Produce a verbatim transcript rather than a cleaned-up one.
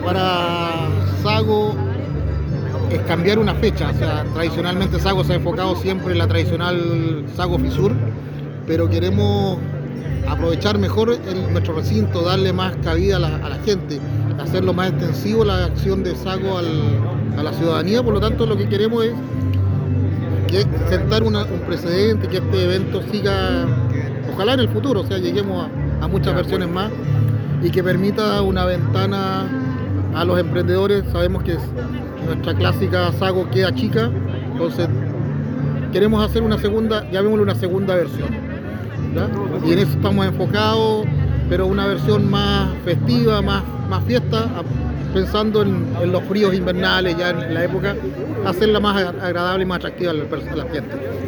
Para Sago es cambiar una fecha, o sea, tradicionalmente Sago se ha enfocado siempre en la tradicional Sago Fisur, pero queremos aprovechar mejor el, nuestro recinto, darle más cabida a la, a la gente, hacerlo más extensivo la acción de Sago al, a la ciudadanía. Por lo tanto, lo que queremos es que sentar una, un precedente, que este evento siga, ojalá en el futuro, o sea, lleguemos a, a muchas versiones más y que permita una ventana a los emprendedores. Sabemos que es, nuestra clásica Sago queda chica, entonces queremos hacer una segunda, llamémosle una segunda versión, ¿ya? Y en eso estamos enfocados, pero una versión más festiva, más, más fiesta, pensando en, en los fríos invernales, ya en la época, hacerla más agradable y más atractiva a la gente.